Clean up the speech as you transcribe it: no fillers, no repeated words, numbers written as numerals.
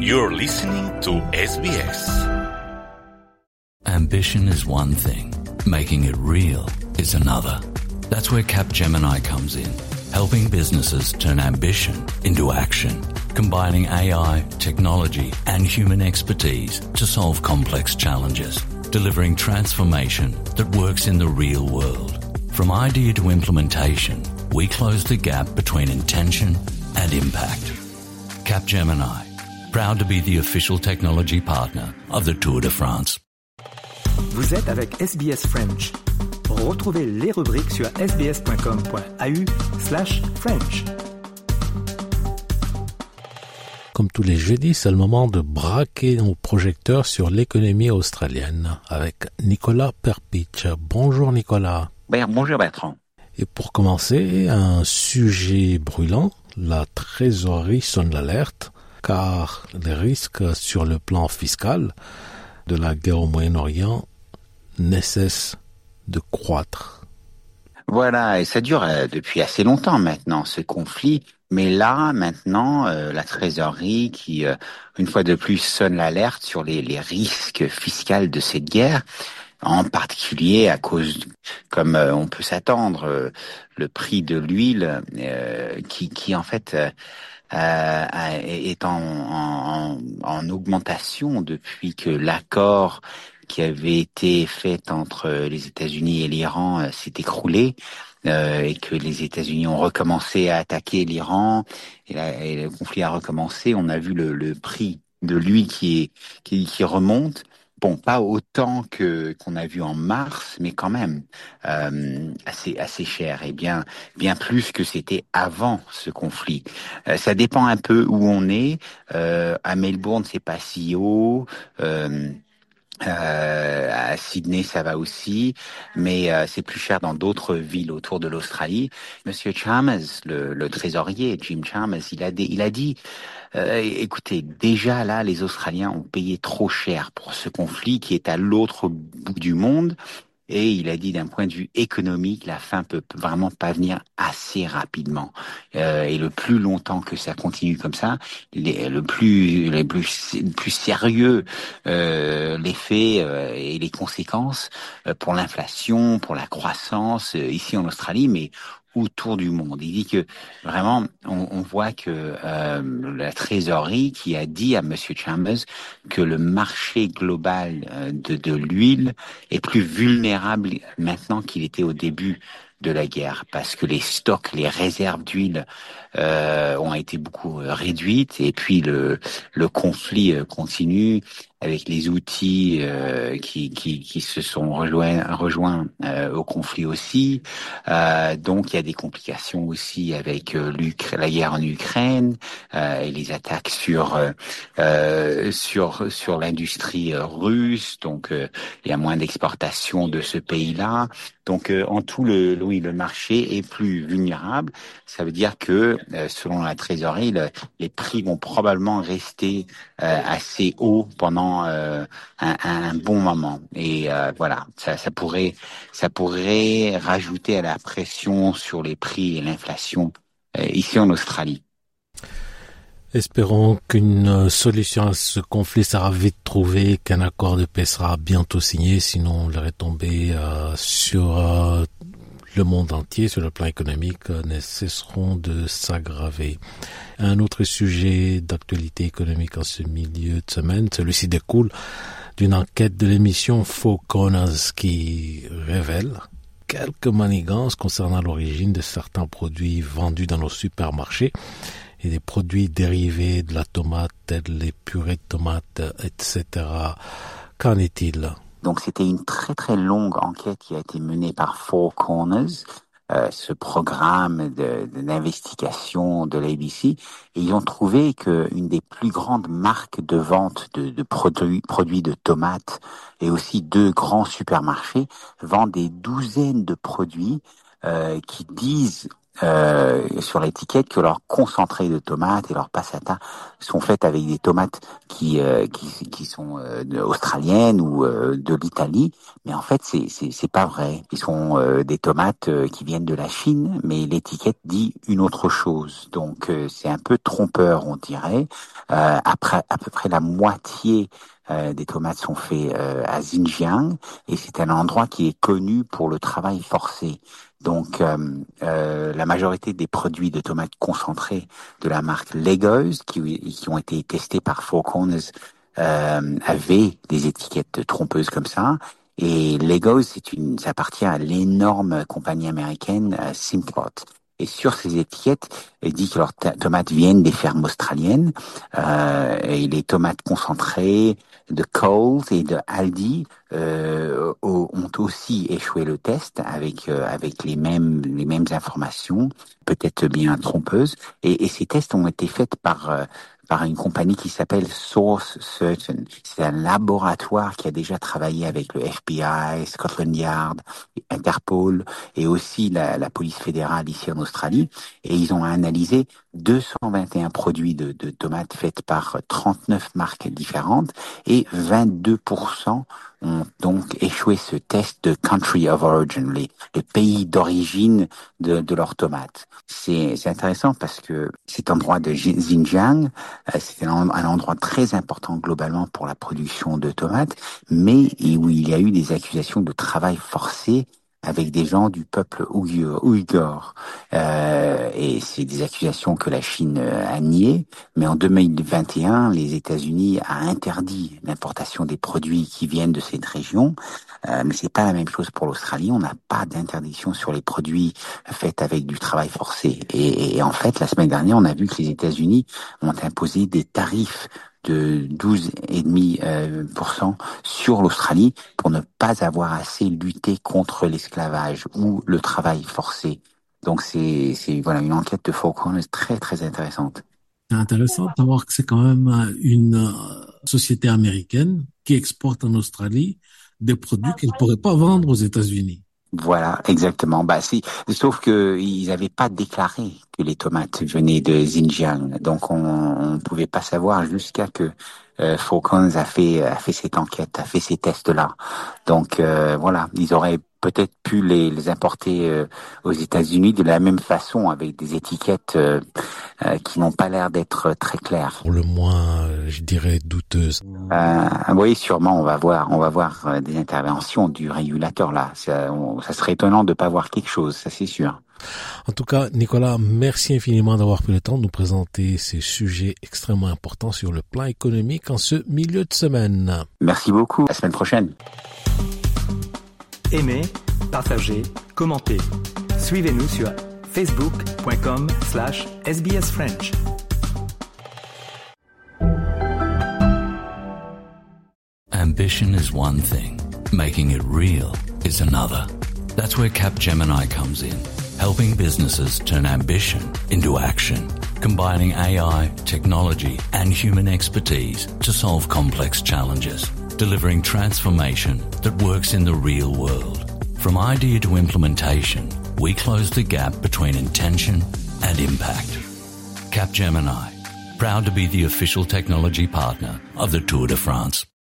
You're listening to SBS. Ambition is one thing. Making it real is another. That's where Capgemini comes in, helping businesses turn ambition into action, combining AI, technology, and human expertise to solve complex challenges, delivering transformation that works in the real world. From idea to implementation, we close the gap between intention and impact. Capgemini, proud to be the official technology partner of the Tour de France. Vous êtes avec SBS French. Retrouvez les rubriques sur sbs.com.au/French. Comme tous les jeudis, c'est le moment de braquer nos projecteurs sur l'économie australienne avec Nicolas Perpich. Bonjour Nicolas. Bonjour Bertrand. Et pour commencer, un sujet brûlant, la trésorerie sonne l'alerte, car les risques sur le plan fiscal de la guerre au Moyen-Orient ne cessent de croître. Voilà, et ça dure depuis assez longtemps maintenant, ce conflit. Mais là, maintenant, la trésorerie qui, une fois de plus, sonne l'alerte sur les risques fiscaux de cette guerre, en particulier à cause, comme on peut s'attendre, le prix de l'huile qui en fait est en augmentation depuis que l'accord qui avait été fait entre les États-Unis et l'Iran s'est écroulé et que les États-Unis ont recommencé à attaquer l'Iran et le conflit a recommencé. On a vu le prix de l'huile qui remonte. Bon, pas autant qu'on a vu en mars, mais quand même assez cher et bien plus que c'était avant ce conflit. Ça dépend un peu où on est. À Melbourne, c'est pas si haut. À Sydney, ça va aussi, mais c'est plus cher dans d'autres villes autour de l'Australie. Monsieur Chalmers, le trésorier, Jim Chalmers, il a dit écoutez, déjà là, les Australiens ont payé trop cher pour ce conflit qui est à l'autre bout du monde. Et il a dit d'un point de vue économique, la fin peut vraiment pas venir assez rapidement. Et le plus longtemps que ça continue comme ça, le plus sérieux l'effet et les conséquences pour l'inflation, pour la croissance ici en Australie, mais autour du monde. Il dit que vraiment, on voit que la trésorerie qui a dit à Monsieur Chalmers que le marché global de l'huile est plus vulnérable maintenant qu'il était au début de la guerre, parce que les stocks, les réserves d'huile ont été beaucoup réduites, et puis le conflit continue avec les outils qui se sont rejoints au conflit aussi. Donc il y a des complications aussi avec la guerre en Ukraine et les attaques sur l'industrie russe. Donc il y a moins d'exportation de ce pays-là. Donc en tout, le marché est plus vulnérable. Ça veut dire que selon la trésorerie, les prix vont probablement rester assez hauts pendant un bon moment. Et voilà, ça pourrait rajouter à la pression sur les prix et l'inflation ici en Australie. Espérons qu'une solution à ce conflit sera vite trouvée, qu'un accord de paix sera bientôt signé, sinon les retombées sur le monde entier, sur le plan économique, ne cesseront de s'aggraver. Un autre sujet d'actualité économique en ce milieu de semaine, celui-ci découle d'une enquête de l'émission Four Corners qui révèle quelques manigances concernant l'origine de certains produits vendus dans nos supermarchés et des produits dérivés de la tomate, tels les purées de tomates, etc. Qu'en est-il ? Donc c'était une très très longue enquête qui a été menée par Four Corners, ce programme d'investigation de l'ABC, et ils ont trouvé qu'une des plus grandes marques de vente de produits de tomates et aussi 2 grands supermarchés vendent des douzaines de produits qui disent sur l'étiquette que leurs concentrés de tomates et leurs passata sont faites avec des tomates qui sont australiennes ou de l'Italie, mais en fait c'est pas vrai. Ils sont des tomates qui viennent de la Chine, mais l'étiquette dit une autre chose. Donc c'est un peu trompeur, on dirait. Après à peu près la moitié des tomates sont faites à Xinjiang, et c'est un endroit qui est connu pour le travail forcé. Donc, la majorité des produits de tomates concentrées de la marque Legos, qui ont été testés par Four Corners, avaient des étiquettes trompeuses comme ça. Et Legos, ça appartient à l'énorme compagnie américaine Simplot. Et sur ces étiquettes, il dit que leurs tomates viennent des fermes australiennes, et les tomates concentrées de Coles et de Aldi ont aussi échoué le test avec les mêmes informations, peut-être bien trompeuses. Et ces tests ont été faits par une compagnie qui s'appelle Source Certain. C'est un laboratoire qui a déjà travaillé avec le FBI, Scotland Yard, Interpol et aussi la police fédérale ici en Australie. Et ils ont analysé 221 produits de tomates faites par 39 marques différentes, et 22% ont donc échoué ce test de country of origin, le pays d'origine de leurs tomates. C'est intéressant parce que cet endroit de Xinjiang, c'est un endroit très important globalement pour la production de tomates, mais où il y a eu des accusations de travail forcé avec des gens du peuple ouïghour. Et c'est des accusations que la Chine a niées, mais en 2021, les États-Unis a interdit l'importation des produits qui viennent de cette région. Mais c'est pas la même chose pour l'Australie. On n'a pas d'interdiction sur les produits faits avec du travail forcé. Et en fait, la semaine dernière, on a vu que les États-Unis ont imposé des tarifs de 12,5% sur l'Australie pour ne pas avoir assez lutté contre l'esclavage ou le travail forcé. Donc c'est voilà une enquête de Four Corners très très intéressante. C'est intéressant de savoir que c'est quand même une société américaine qui exporte en Australie des produits qu'elle ne pourrait pas vendre aux États-Unis. Voilà, exactement. Sauf que ils n'avaient pas déclaré que les tomates venaient de Xinjiang, donc on pouvait pas savoir jusqu'à que Four Corners a fait cette enquête, a fait ces tests-là. Donc voilà, ils auraient peut-être pu les importer aux États-Unis de la même façon, avec des étiquettes qui n'ont pas l'air d'être très claires. Pour le moins, je dirais douteuses. Oui, sûrement, on va voir des interventions du régulateur là. Ça serait étonnant de pas voir quelque chose, ça c'est sûr. En tout cas, Nicolas, merci infiniment d'avoir pris le temps de nous présenter ces sujets extrêmement importants sur le plan économique en ce milieu de semaine. Merci beaucoup. À la semaine prochaine. Aimez, partagez, commentez. Suivez-nous sur facebook.com/SBS French. Ambition is one thing. Making it real is another. That's where Capgemini comes in, helping businesses turn ambition into action, combining AI, technology, and human expertise to solve complex challenges, delivering transformation that works in the real world. From idea to implementation, we close the gap between intention and impact. Capgemini, proud to be the official technology partner of the Tour de France.